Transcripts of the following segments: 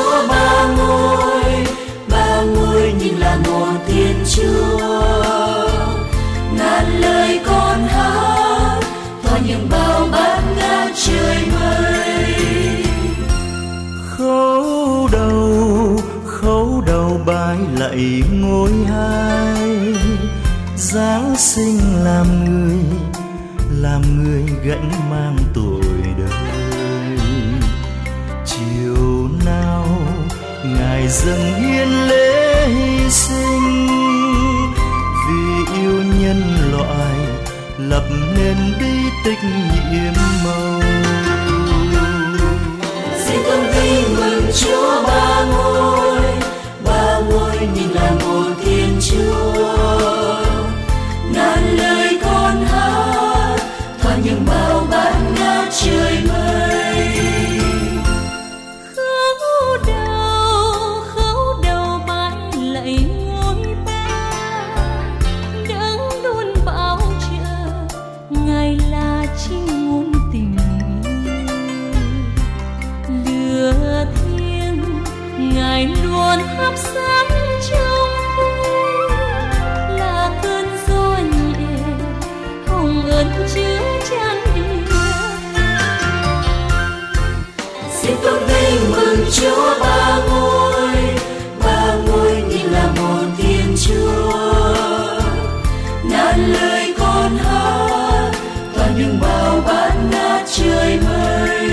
Chúa ba ngôi nhưng là một Thiên Chúa. Ngàn lời con hát thoa những bao bát ngát trời mây. Khấu đầu bái lạy ngôi hai, Giáng sinh làm người gánh mang tội đời. Chiều nào Ngài dâng hiến lễ hy sinh, vì yêu nhân loại lập nên bí tích nhiệm màu. Xin tôn vinh mừng Chúa ba ngôi nhưng là một Thiên Chúa. Ngàn lời con hát thoa những bao bát ngát trời mây. Khấu đầu bái lạy ngôi ba, đấng luôn bảo trợ, Ngài là chính nguồn tình yêu. Lửa thiêng Ngài luôn thắp sáng trong tôi, là cơn gió nhẹ hồng ân chứa chan địa. Xin tôn vinh mừng Chúa ba ngôi nhưng là một Thiên Chúa. Ngàn lời con hát thoa những bao bát ngát trời mây.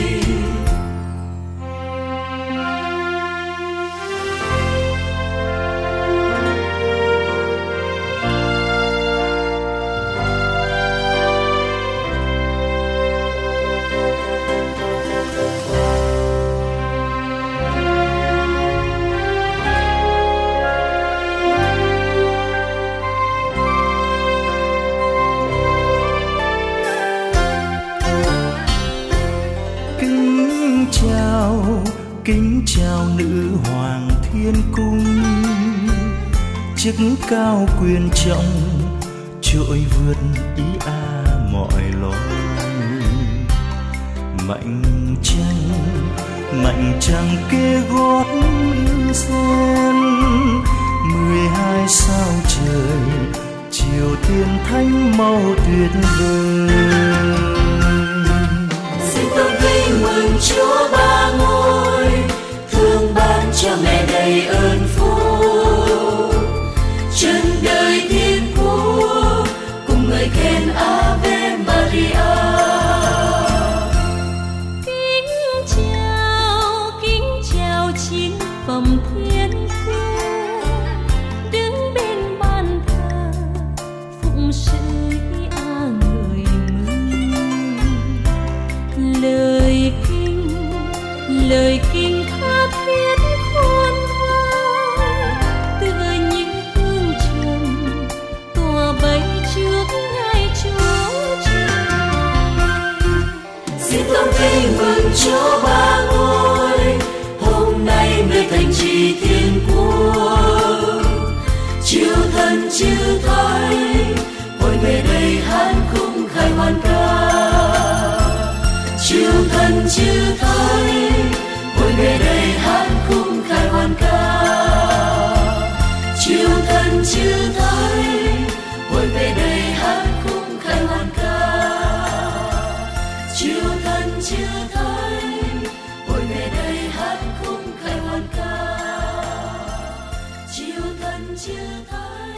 Kính chào nữ hoàng thiên cung, chức cao quyền trọng trội vượt ý mọi loài. Mạnh trăng kê gót Israel, 12 sao trời chiều thiên thánh màu tuyệt vời. Xin tôn vinh mừng Chúa ba ngôi, thương ban cho mẹ đầy ơn phúc. Chân đời thiên quốc cùng người khen Ave Maria. Kính chào chín phẩm thiên quốc, đứng bên bàn thờ phụng sự người mừng. Lời kinh tha thiết khôn ngoan, tựa những hương trầm tỏa bay trước Ngài Chúa Trời. Xin tôn vinh mừng Chúa ba ngôi, hôm nay nơi thành trì thiên quốc. Chiều thần chư thánh hội về đây hát khúc khai hoan ca. Chiều thần chư thánh hội về đây hát khúc khai hoan ca. Chiều thần chư thánh hội về đây hát khúc khai hoan ca. Chiều thần chư thánh hội về đây hát khúc khai hoan ca. Chiều thần chư thánh